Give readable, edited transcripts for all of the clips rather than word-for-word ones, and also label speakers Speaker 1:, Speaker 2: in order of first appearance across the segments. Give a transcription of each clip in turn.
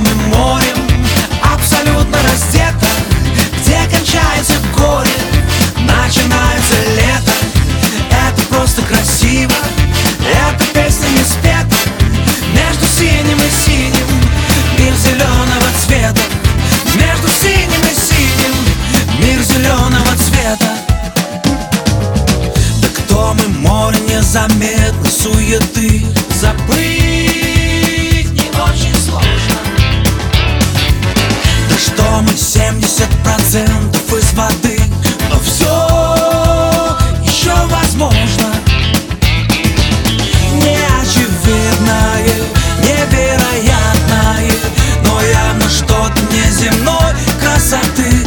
Speaker 1: и морем, абсолютно раздета, где кончается горе, начинается лето. Это просто красиво, эта песня не спета. Между синим и синим мир зеленого цвета. Между синим и синим мир зеленого цвета. Да кто мы, море незаметно суеты, забыть не очень сложно. Да что мы 70% из воды, но все еще возможно. Неочевидное, невероятное, но явно что-то неземной красоты.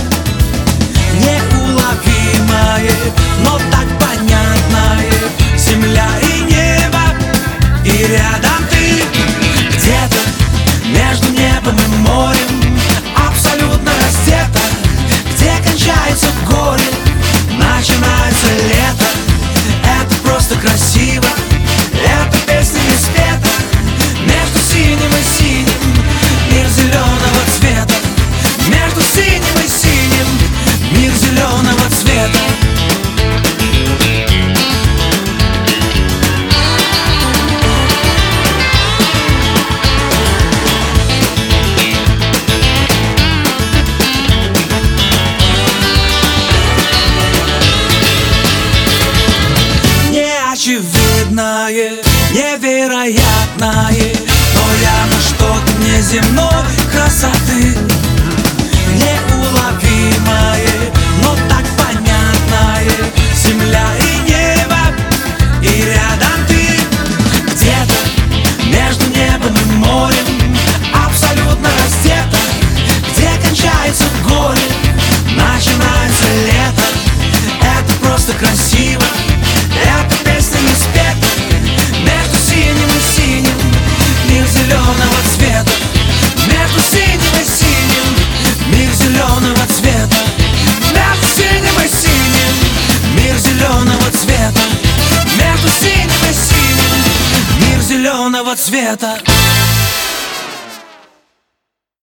Speaker 1: Неуловимое, но так понятное. Земля и небо, и рядом ты. Где-то между небом и морем, абсолютно раздета, где кончается горе, начинается лето. Это просто красиво, эта песня не спета. Между синим и синим мир зеленого цвета. Между синим и синим мир зеленого цвета. Неочевидное, невероятное, но явно что-то неземной красоты. Неуловимое, но так понятное. Земля и небо, и рядом ты. Где-то между небом и морем, абсолютно раздета, где кончается горе, начинается лето. Это просто красиво, эта песня не спета. Между синим и синим мир зеленого цвета. Между синим и синим мир зеленого цвета. Между синим и синим мир зеленого цвета. Между синим и синим мир зеленого цвета.